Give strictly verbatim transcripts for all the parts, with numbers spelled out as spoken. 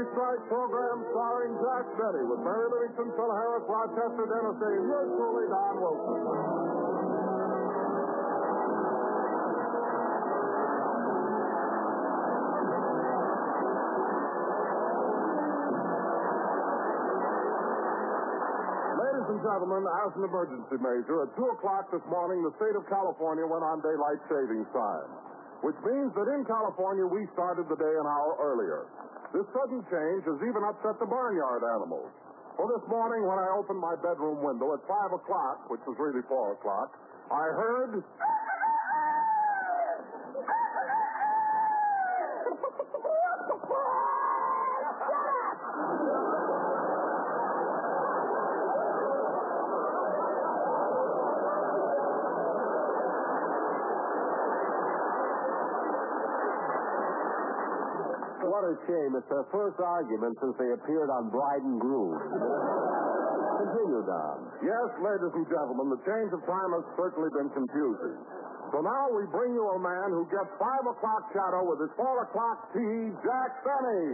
Strike program starring Jack Benny with Mary Livingston, Phil Harris, Rochester, Dennis Day, and yours truly, Don Wilson. Ladies and gentlemen, as an emergency measure, at two o'clock this morning, the state of California went on daylight savings time, which means that in California we started the day an hour earlier. This sudden change has even upset the barnyard animals. Well, this morning when I opened my bedroom window at five o'clock, which was really four o'clock, I heard... What a shame. It's their first argument since they appeared on Bride and Groom. Continue, Don. Yes, ladies and gentlemen, the change of time has certainly been confusing. So now we bring you a man who gets five o'clock shadow with his four o'clock tea, Jack Benny.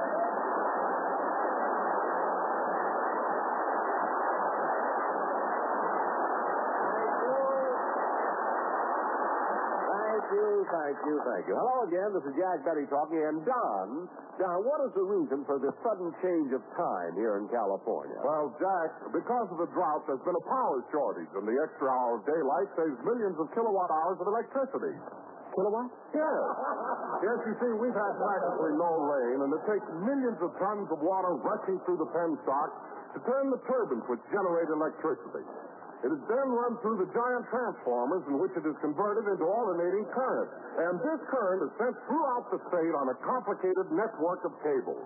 Thank you, thank you, thank you. Hello again, this is Jack Benny talking, and Don, Don, what is the reason for this sudden change of time here in California? Well, Jack, because of the drought, there's been a power shortage, and the extra hour of daylight saves millions of kilowatt hours of electricity. Kilowatt? Yes. Yes, you see, we've had practically no rain, and it takes millions of tons of water rushing through the penstock to turn the turbines which generate electricity. It is then run through the giant transformers in which it is converted into alternating current. And this current is sent throughout the state on a complicated network of cables.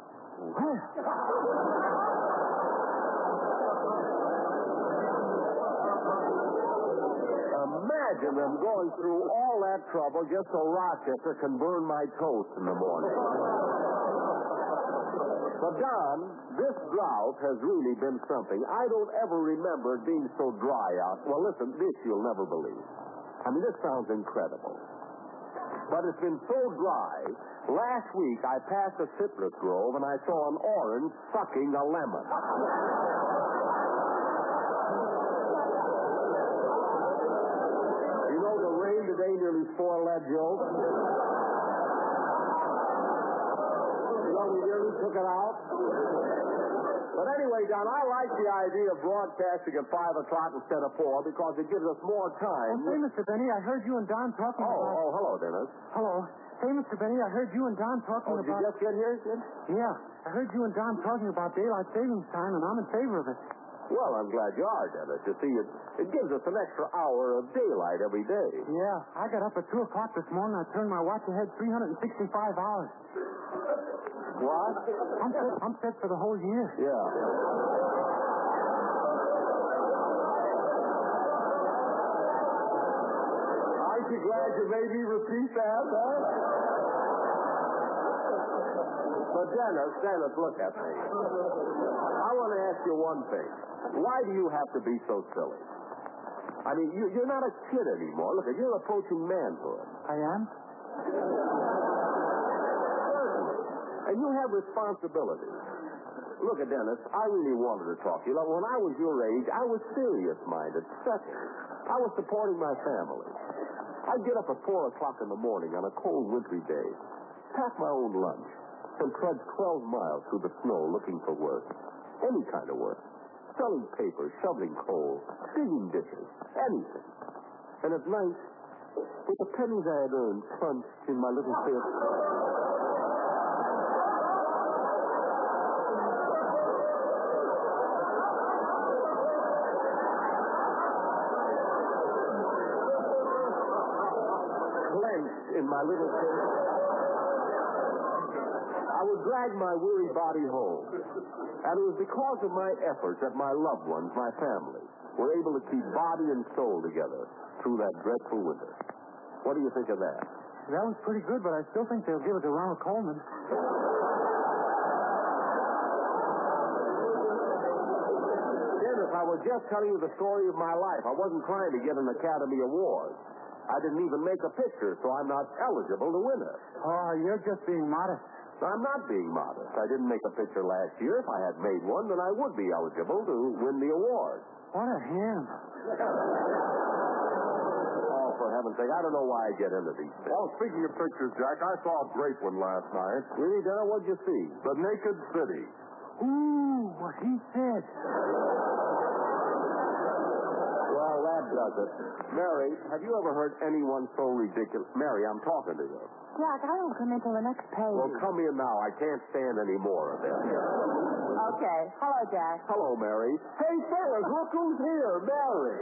Imagine them going through all that trouble just so Rochester can burn my toast in the morning. But, Don, this drought has really been something. I don't ever remember it being so dry out. Well, listen, this you'll never believe. I mean, this sounds incredible. But it's been so dry. Last week, I passed a citrus grove, and I saw an orange sucking a lemon. You know, the rain today nearly spoiled that joke. We nearly took it out. But anyway, Don, I like the idea of broadcasting at five o'clock instead of four because it gives us more time. Oh, say, Mister Benny, I heard you and Don talking oh, about... Oh, hello, Dennis. Hello. Say, Mister Benny, I heard you and Don talking oh, about... Did you just get here, kid? Yeah, I heard you and Don talking about daylight savings time, and I'm in favor of it. Well, I'm glad you are, Dennis. You see, it, it gives us an extra hour of daylight every day. Yeah, I got up at two o'clock this morning. I turned my watch ahead three hundred sixty-five hours. What? I'm set, I'm set for the whole year. Yeah. Aren't you glad you made me repeat that, huh? But Dennis, Dennis, look at me. I want to ask you one thing. Why do you have to be so silly? I mean, you, you're not a kid anymore. Look, you're approaching manhood. I am? And you have responsibilities. Look at Dennis, I really wanted to talk to you. Like, when I was your age, I was serious-minded, settled. I was supporting my family. I'd get up at four o'clock in the morning on a cold wintry day, pack my own lunch, and trudge twelve miles through the snow looking for work. Any kind of work. Selling papers, shoveling coal, cleaning dishes, anything. And at night, with the pennies I had earned crunched in my little fist... in my little fist, I would drag my weary body home. And it was because of my efforts that my loved ones, my family, were able to keep body and soul together through that dreadful winter. What do you think of that? That was pretty good, but I still think they'll give it to Ronald Coleman. Dennis, I was just telling you the story of my life. I wasn't trying to get an Academy Award. I didn't even make a picture, so I'm not eligible to win it. Oh, you're just being modest. I'm not being modest. I didn't make a picture last year. If I had made one, then I would be eligible to win the award. What a ham. Oh, for heaven's sake, I don't know why I get into these things. Oh, speaking of pictures, Jack, I saw a great one last night. Really, Dana? What'd you see? The Naked City. Ooh, what he said. Well, that does it. Mary, have you ever heard anyone so ridiculous? Mary, I'm talking to you. Jack, I don't come in till the next page. Well, come in now. I can't stand any more of this. Okay. Hello, Jack. Hello, Mary. Hey, fellas, look who's here. Mary.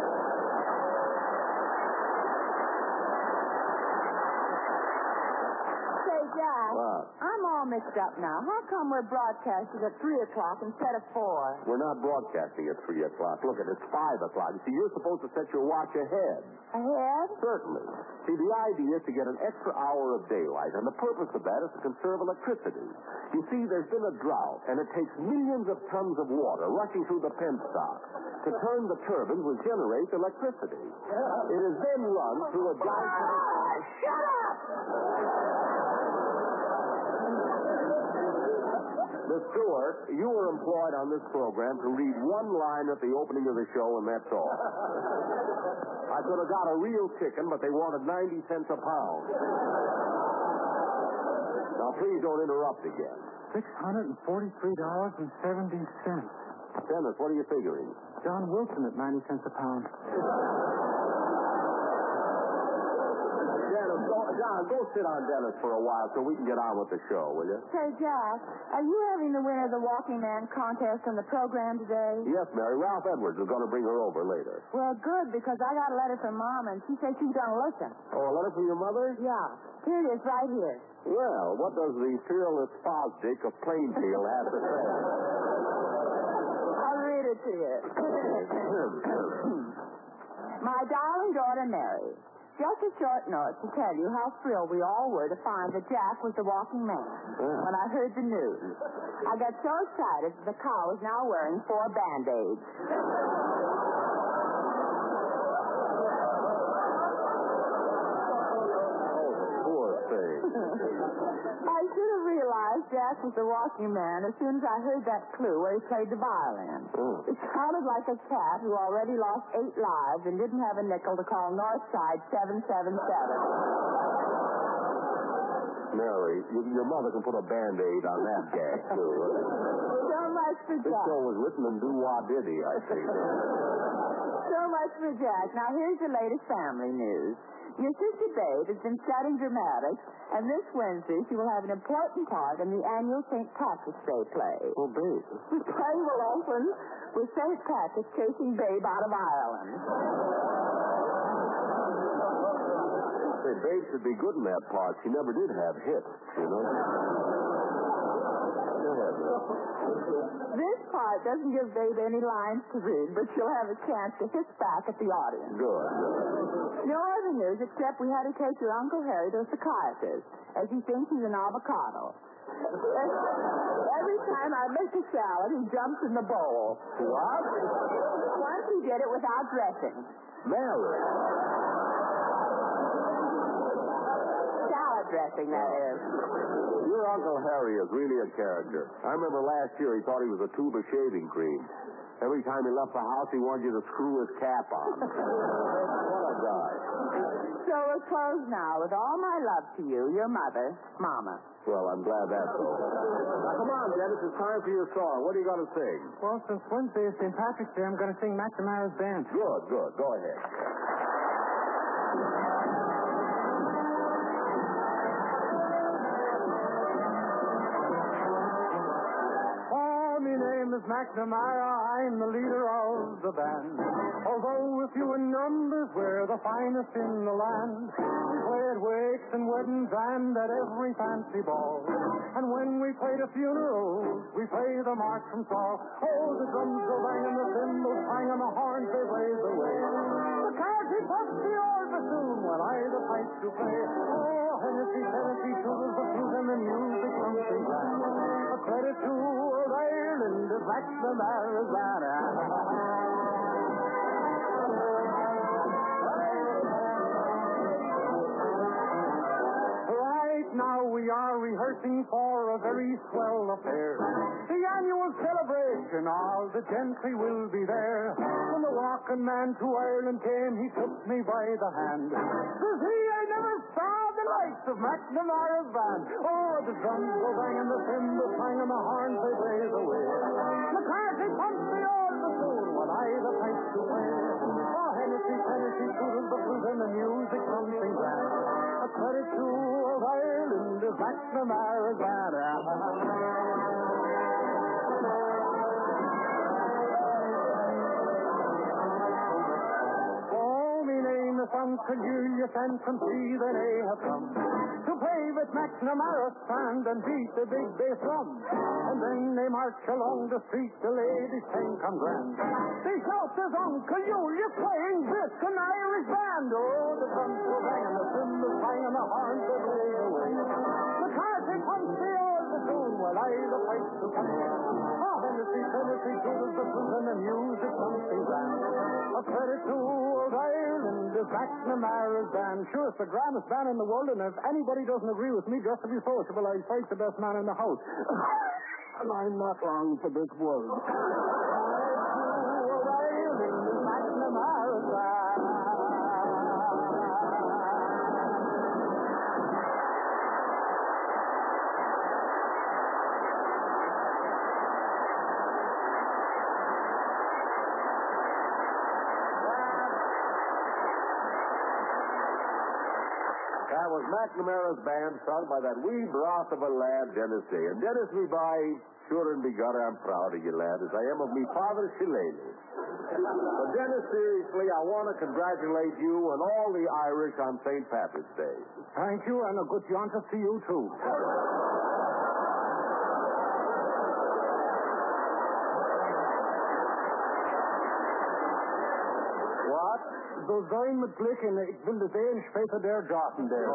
Say, Jack. What? I'm all mixed up now. How come we're broadcasting at three o'clock instead of four? We're not broadcasting at three o'clock. Look, it's five o'clock. You see, you're supposed to set your watch ahead. Ahead? Certainly. See, the idea is to get an extra hour of daylight, and the purpose of that is to conserve electricity. You see, there's been a drought, and it takes millions of tons of water rushing through the penstock to turn the turbines which generate electricity. It is then run through a giant... Ah, shut up! Miss Stewart, you were employed on this program to read one line at the opening of the show, and that's all. I could have got a real chicken, but they wanted ninety cents a pound. Now, please don't interrupt again. six hundred forty-three dollars and seventy cents. Dennis, what are you figuring? John Wilson at ninety cents a pound. Dennis, go, John, go sit on Dennis for a while so we can get on with the show, will you? Say, Jack, are you having the winner of the Walking Man contest on the program today? Yes, Mary. Ralph Edwards is going to bring her over later. Well, good, because I got a letter from Mom, and she said she's going to listen. Oh, a letter from your mother? Yeah. Here it is, right here. Well, what does the fearless Fosdick of Plainfield have to say? I'll read it to you. My darling daughter, Mary, just a short note to tell you how thrilled we all were to find that Jack was the walking man when I heard the news. I got so excited that the cow is now wearing four Band-Aids. I should have realized Jack was the walking man as soon as I heard that clue where he played the violin. Oh. It sounded like a cat who already lost eight lives and didn't have a nickel to call Northside seven seven seven. Mary, you, your mother can put a Band-Aid on that gag, too. So much for This Jack. show was written in doo-wah-diddy, I see. So much for Jack. Now, here's the latest family news. Your sister Babe has been studying dramatics, and this Wednesday she will have an important part in the annual Saint Patrick's Day play. Oh, Babe. The play will open with Saint Patrick chasing Babe out of Ireland. Say, Babe should be good in that part. She never did have hits, you know. Go ahead, This part doesn't give Babe any lines to read, but she'll have a chance to hiss back at the audience. Good, good. No other news except we had to take your Uncle Harry to a psychiatrist, as he thinks he's an avocado. Every time I make a salad, he jumps in the bowl. What? Once he did it without dressing. Mary. Salad dressing, that is. Your Uncle Harry is really a character. I remember last year he thought he was a tube of shaving cream. Every time he left the house, he wanted you to screw his cap on. What a guy. So we're closed now. With all my love to you, your mother, Mama. Well, I'm glad that's over. Now, come on, Dennis. It's time for your song. What are you going to sing? Well, since Wednesday is Saint Patrick's Day, I'm going to sing McNamara's Band. Good, good. Go ahead. My name is McNamara, I'm the leader of the band. Although we're few in numbers, we're the finest in the land. We play at wakes and weddings and at every fancy ball. And when we play the funerals, we play the march from Saul. Oh, the drums go bang and the cymbals clang and the horns they blaze away. The crowd keeps up the old bassoon when I the pipes do play. Oh, Hennessy, Tennessee, tools the flute and the music comes in grand. A credit to old Ireland is McNamara's band. Right now we are rehearsing for a very swell affair. The annual celebration, all the gentry will be there. When the walking man to Ireland came, he took me by the hand. Says he, I never saw the likes of McNamara's band. Oh, the drums go banging, the cymbals clang, and the horns they blaze away. McCarthy pumps the old bassoon, while I the pipes to play. Oh, Hennessy, Tennessee, toodles the flute, and the music something grand. A credit to old Ireland is McNamara's band. Uncle Julius and from sea they may have come to play with McNamara's band and beat the big bass drum. And then they march along the street, the ladies sing come grand. They shout, there's Uncle Julius playing this an Irish band. Oh, the drums go banging, the cymbals clang, and the horns they blaze away. McCarthy pumps the old bassoon while I the pipes to play. Oh, Hennessy, Tennessee, toodles the flute, and the music something grand. A credit to old Ireland is McNamara's band. Sure, it's the grandest band in the world, and if anybody doesn't agree with me, just to be sociable, I fight the best man in the house. And I'm not long for this world. Old Ireland is McNamara's band. That was McNamara's band, sung by that wee broth of a lad, Dennis Day. And Dennis, me by, sure and be God, I'm proud of you, lad, as I am of me father, Shillelagh. But Dennis, seriously, I want to congratulate you and all the Irish on Saint Patrick's Day. Thank you, and a good Jantas to you, too. What? So zijn met blikken, ik wil de zee später der gaten der.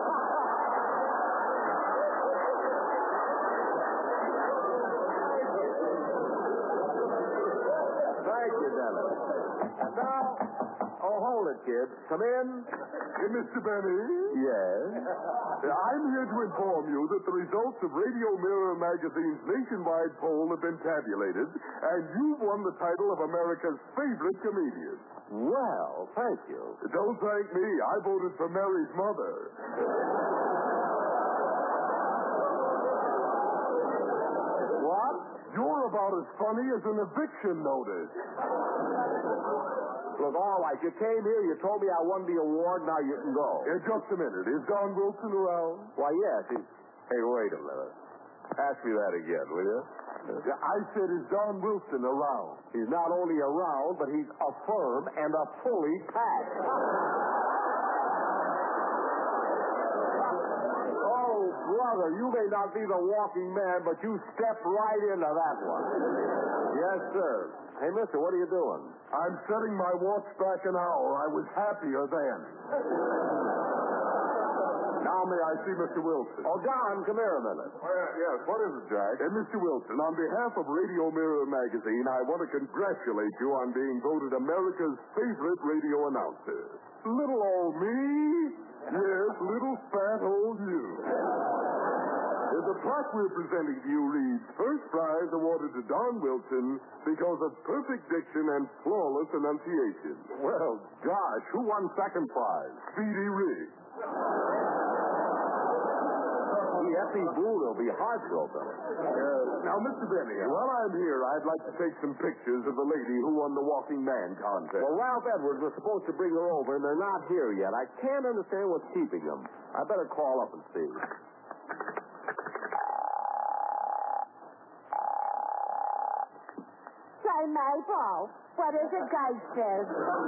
Thank you, Dennis. And now, oh, hold it, kid. Come in. Hey, Mister Benny? Yes? I'm here to inform you that the results of Radio Mirror Magazine's nationwide poll have been tabulated, and you've won the title of America's favorite comedian. Well, thank you. Don't thank me. I voted for Mary's mother. What? You're about as funny as an eviction notice. Look, all right, you came here, you told me I won the award, now you can go. Yeah, just a minute. Is Don Wilson around? Why, yes. He... Hey, wait a minute. Ask me that again, will you? Yeah, I said, is Don Wilson around? He's not only around, but he's a firm and a fully packed. Oh, brother, you may not be the walking man, but you stepped right into that one. Yes, sir. Hey, mister, what are you doing? I'm setting my watch back an hour. I was happier then. Now may I see Mister Wilson? Oh, Don, come here a minute. Uh, yes, what is it, Jack? Uh, Mister Wilson, on behalf of Radio Mirror Magazine, I want to congratulate you on being voted America's favorite radio announcer. Little old me? Yes, little fat old you. The plaque we're presenting to you reads, First Prize awarded to Don Wilson because of perfect diction and flawless enunciation. Well, gosh, who won second prize? Speedy Riggs. F E Boone will be heartbroken. Uh, now, Mister Benny, while I'm here, I'd like to take some pictures of the lady who won the Walking Man contest. Well, Ralph Edwards was supposed to bring her over, and they're not here yet. I can't understand what's keeping them. I better call up and see. Say, Maple, what is it, Gateshead?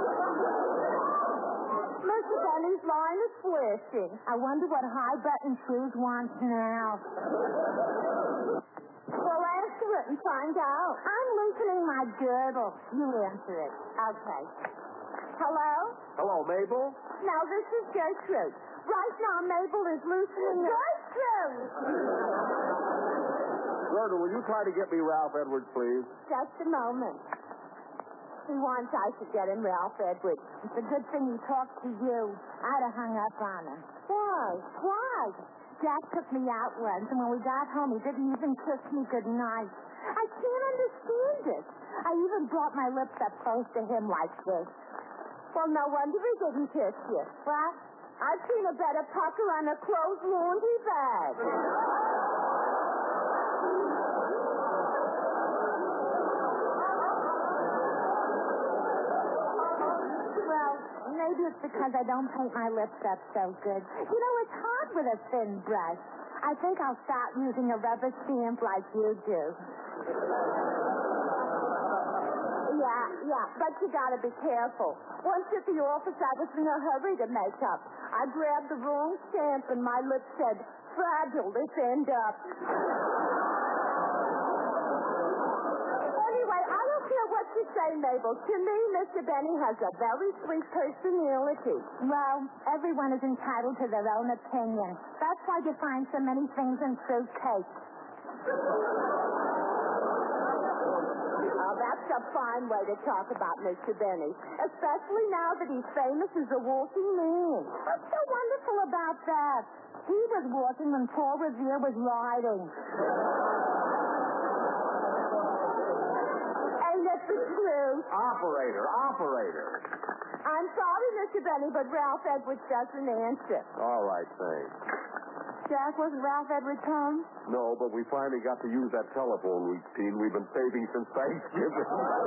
Mister Benny's line is twisting. I wonder what high-button shoes wants now. Well, answer it and find out. I'm loosening my girdle. You answer it. Okay. Hello? Hello, Mabel? No, this is Gertrude. Right now, Mabel is loosening... Gertrude! Gertrude, will you try to get me Ralph Edwards, please? Just a moment. He wants I should get him Ralph Edwards. It's a good thing he talked to you. I'd have hung up on him. Why? Why? Jack took me out once, and when we got home, he didn't even kiss me goodnight. I can't understand it. I even brought my lips up close to him like this. Well, no wonder he didn't kiss you. What? I've seen a better pucker on a closed laundry bag. Well, maybe it's because I don't paint my lips up so good. You know, it's hard with a thin brush. I think I'll start using a rubber stamp like you do. Yeah, yeah, but you gotta be careful. Once at the office, I was in a hurry to make up. I grabbed the wrong stamp and my lips said, fragile this end up. Anyway, I don't care what you say, Mabel. To me, Mister Benny has a very sweet personality. Well, everyone is entitled to their own opinion. That's why you find so many things in fruitcake. Oh, that's a fine way to talk about Mister Benny, especially now that he's famous as a walking man. What's so wonderful about that? He was walking when Paul Revere was riding. Ain't it the truth? Operator, operator. I'm sorry, Mister Benny, but Ralph Edwards doesn't answer. All right, thanks. Jack, wasn't Ralph Edwards home? No, but we finally got to use that telephone routine we've been saving since Thanksgiving.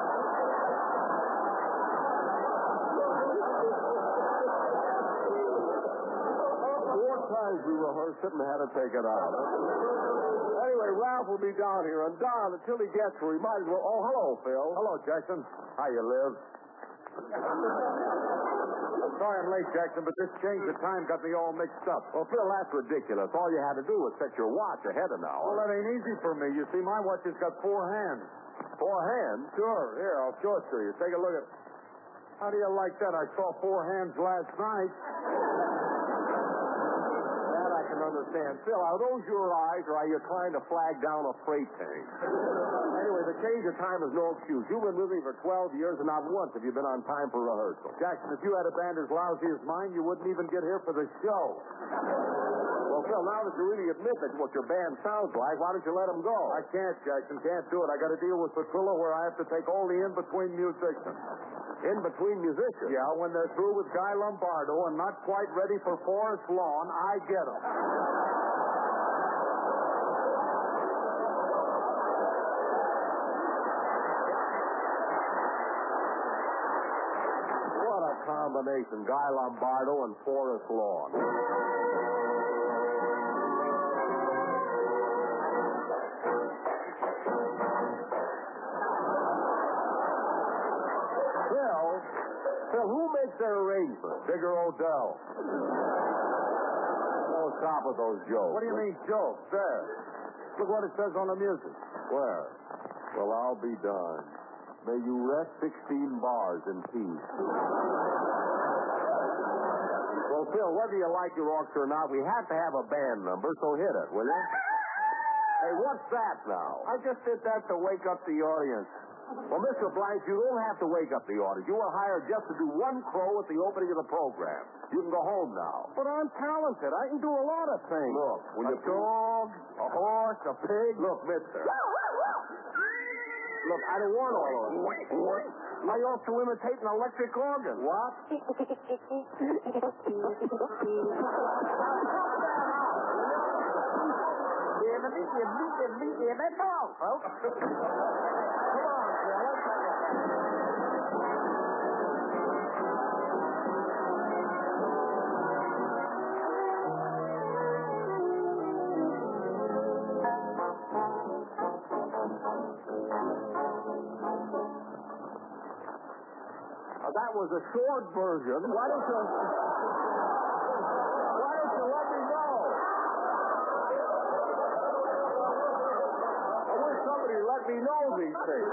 Four times we rehearsed it and had to take it out. Anyway, Ralph will be down here, and Don, until he gets here, we might as well... Oh, hello, Phil. Hello, Jackson. How you live? Sorry I'm late, Jackson, but this change of time got me all mixed up. Well, Phil, that's ridiculous. All you had to do was set your watch ahead an hour. Well, that ain't easy for me. You see, my watch has got four hands. Four hands? Sure. Here, I'll show it to you. Take a look at... How do you like that? I saw four hands last night. That I can understand. Phil, are those your eyes, or are you trying to flag down a freight tank? Anyway, the change of time is no excuse. You've been with me for twelve years, and not once have you been on time for rehearsal. Jackson, if you had a band as lousy as mine, you wouldn't even get here for the show. Well, Phil, now that you really admit that what your band sounds like, why don't you let them go? I can't, Jackson. Can't do it. I got to deal with Petrillo where I have to take all the in-between musicians. In-between musicians? Yeah, when they're through with Guy Lombardo and not quite ready for Forest Lawn, I get them. What a combination, Guy Lombardo and Forest Lawn. Phil, who makes their arrangements? Bigger Odell. Oh, stop with those jokes. What do you mean, jokes? There. Look what it says on the music. Where? Well, I'll be darned. May you rest sixteen bars in peace. Well, Phil, whether you like your orchestra or not, we have to have a band number, so hit it, will you? Hey, what's that now? I just did that to wake up the audience. Well, Mister Blank, you don't have to wake up the audience. You were hired just to do one crow at the opening of the program. You can go home now. But I'm talented. I can do a lot of things. Look, will a you... dog, a horse, a pig. Look, mister. Look, I don't want all of it. I ought to imitate an electric organ. What? Give me, give me, give me, give me, dog, folks. Come on, fellas. Uh, that was a short version. Why don't you... Why don't you let me know? I wish somebody let me know these things.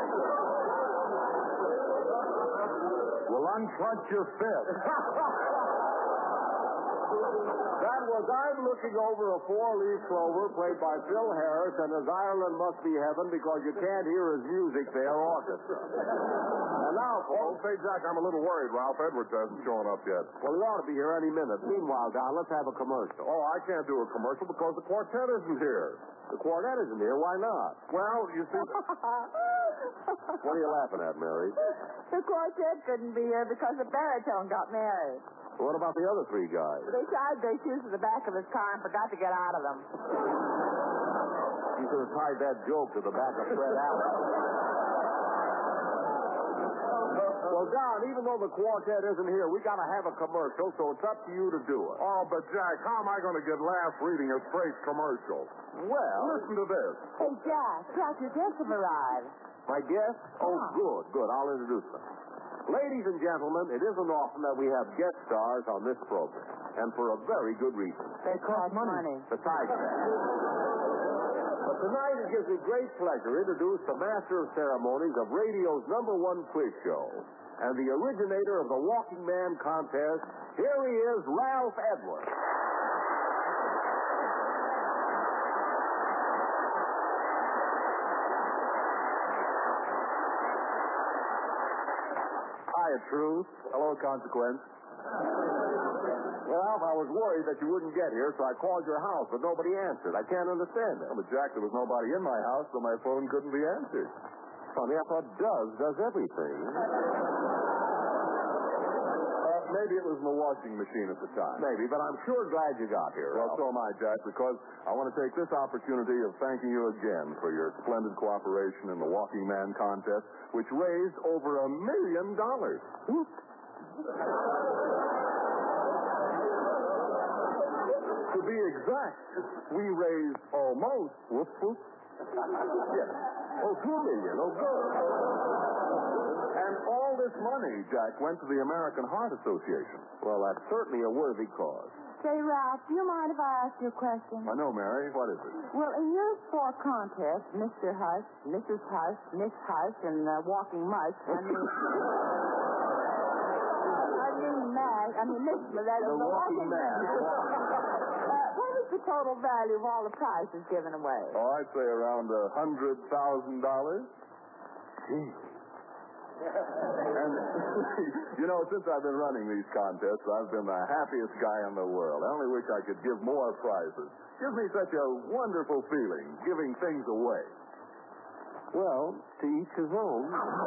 Well, unclench your fist. That was I'm Looking Over a Four-Leaf Clover, played by Phil Harris, and As Ireland Must Be Heaven, because you can't hear his music there, orchestra. And now, Oh, folks... say, Jack, I'm a little worried. Ralph Edwards hasn't shown up yet. Well, he ought to be here any minute. Meanwhile, Don, let's have a commercial. Oh, I can't do a commercial because the quartet isn't here. The quartet isn't here. Why not? Well, you see... What are you laughing at, Mary? The quartet couldn't be here because the baritone got married. What about the other three guys? They tied their shoes to the back of his car and forgot to get out of them. You could have tied that joke to the back of Fred Allen. Well, Don, even though the quartet isn't here, we got to have a commercial, so it's up to you to do it. Oh, but, Jack, how am I going to get laughs reading a straight commercial? Well... Listen to this. Hey, Jack, Jack, your guests have arrived. My guests? Oh, Yeah. good, good. I'll introduce them. Ladies and gentlemen, it isn't often that we have guest stars on this program, and for a very good reason. They cost money. Besides that. But tonight it gives me great pleasure to introduce the master of ceremonies of radio's number one quiz show, and the originator of the Walking Man contest. Here he is, Ralph Edwards. Hiya, Truth. Hello, Consequence. Well, Ralph, I was worried that you wouldn't get here, so I called your house, but nobody answered. I can't understand it. Oh, but, Jack, there was nobody in my house, so my phone couldn't be answered. Funny, I thought does does everything. Uh, maybe it was in the washing machine at the time. Maybe, but I'm sure glad you got here, Well, Ralph. so am I, Jack, because I want to take this opportunity of thanking you again for your splendid cooperation in the Walking Man contest, which raised over a million dollars. To be exact, we raised almost, whoop, whoop. Yes. Oh, two million. Oh, good. And all this money, Jack, went to the American Heart Association. Well, that's certainly a worthy cause. Say, Ralph, do you mind if I ask you a question? I know, Mary. What is it? Well, in your four contests, Mister Hush, Missus Hush, Miss Hush, and uh, Walking Mush, I mean... I mean, Mag, I mean, Miss... The, The Walking Man. uh, what was the total value of all the prizes given away? Oh, I'd say around a hundred thousand dollars. And, you know, since I've been running these contests, I've been the happiest guy in the world. I only wish I could give more prizes. Gives me such a wonderful feeling, giving things away. Well, to each his own.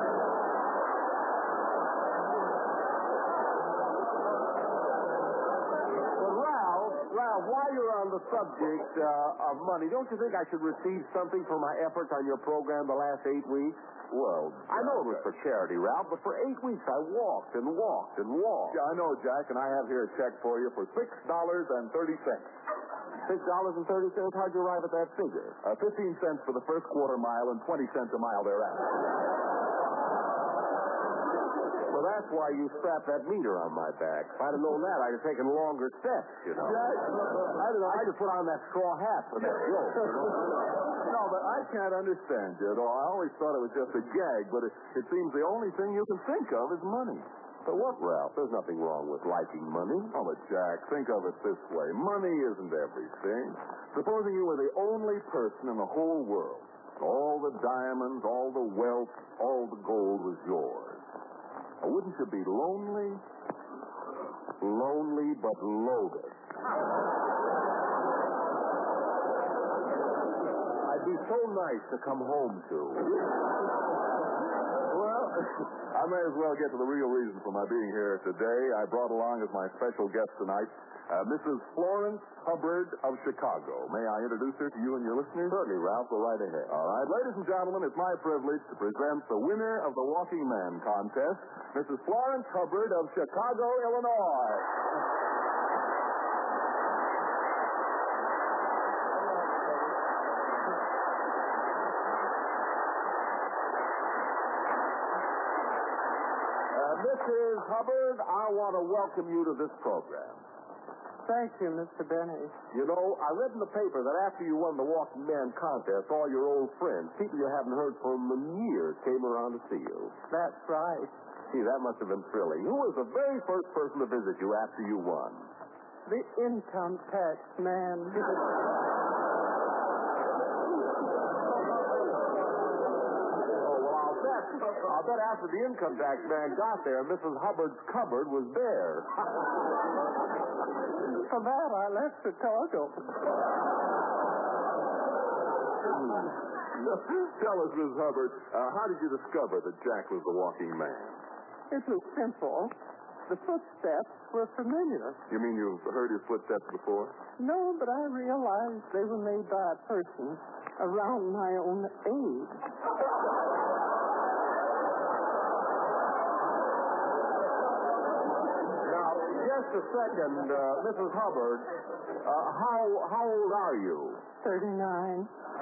But Ralph, Ralph, while you're on the subject uh, of money, don't you think I should receive something for my efforts on your program the last eight weeks? Well, I know it was for charity, Ralph, but for eight weeks I walked and walked and walked. yeah, I know, Jack, and I have here a check for you for six dollars and thirty cents. Six dollars and thirty cents? How'd you arrive at that figure? Uh, Fifteen cents for the first quarter mile and twenty cents a mile thereafter. Well, that's why you strapped that meter on my back. If I'd have known that, I'd have taken longer steps, you know. Jack, I don't know. I should put on that straw hat for that joke, you know. No, but I can't understand you at all. I always thought it was just a gag, but it, it seems the only thing you can think of is money. But what, Ralph? There's nothing wrong with liking money. Oh, but Jack, think of it this way. Money isn't everything. Supposing you were the only person in the whole world. All the diamonds, all the wealth, all the gold was yours. Or wouldn't you be lonely? Lonely but loaded. I'd be so nice to come home to. Well, I may as well get to the real reason for my being here today. I brought along as my special guest tonight uh, Missus Florence Hubbard of Chicago. May I introduce her to you and your listeners? Certainly, Ralph. Go right ahead. All right. Ladies and gentlemen, it's my privilege to present the winner of the Walking Man contest, Missus Florence Hubbard of Chicago, Illinois. Missus Hubbard, I want to welcome you to this program. Thank you, Mister Benny. You know, I read in the paper that after you won the Walking Man contest, all your old friends, people you haven't heard from in years, came around to see you. That's right. Gee, that must have been thrilling. Who was the very first person to visit you after you won? the income tax man. I'll bet after the income tax man got there, Missus Hubbard's cupboard was bare. For that, I left Chicago. Tell us, Miss Hubbard, uh, how did you discover that Jack was the walking man? It was simple. The footsteps were familiar. You mean you've heard his footsteps before? No, but I realized they were made by a person around my own age. Just a second, uh, Missus Hubbard. Uh, how how old are you? Thirty-nine.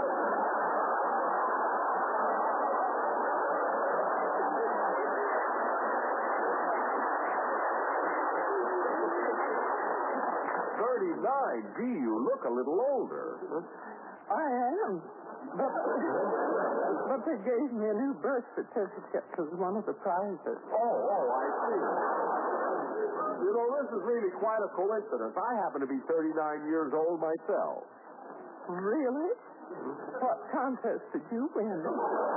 Thirty-nine. Gee, you look a little older. I am. But, but they gave me a new birth certificate as one of the prizes. Oh, oh, I see. You know, this is really quite a coincidence. I happen to be thirty-nine years old myself. Really? What contest did you win? No.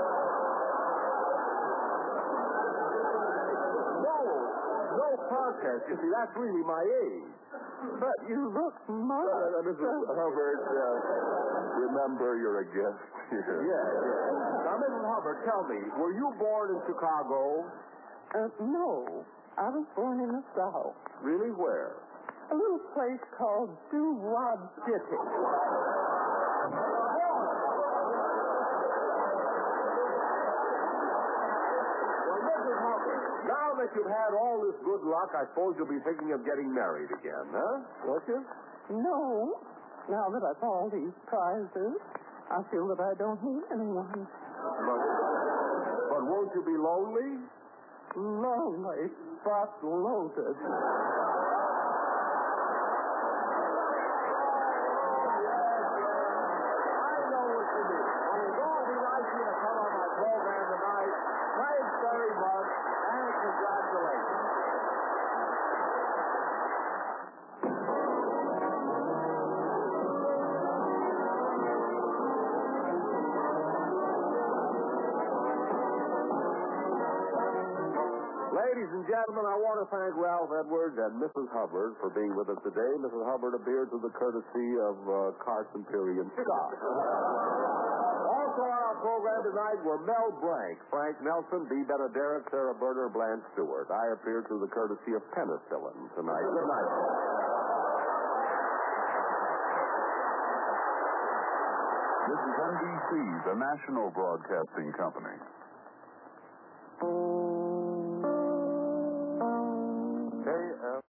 No contest. You see, that's really my age. But you look much. Uh, Missus Hubbard, uh, remember you're a guest here. Yeah, yeah. Now, Missus Hubbard, tell me, were you born in Chicago? Uh, no. I was born in the South. Really? Where? A little place called Duwad City. Well, Missus Hubbard, now that you've had all this good luck, I suppose you'll be thinking of getting married again, huh? Don't you? No. Now that I've all these prizes, I feel that I don't need anyone. But, but won't you be lonely? Lonely, but loaded. Very much, and congratulations. Ladies and gentlemen, I want to thank Ralph Edwards and Missus Hubbard for being with us today. Missus Hubbard appeared through the courtesy of uh, Carson Peary and Scott. Also on our program tonight were Mel Blanc, Frank Nelson, B. Benaderet, Sarah Berner, Blanche Stewart. I appeared through the courtesy of Penicillin tonight. Good night. This is N B C, the national broadcasting company.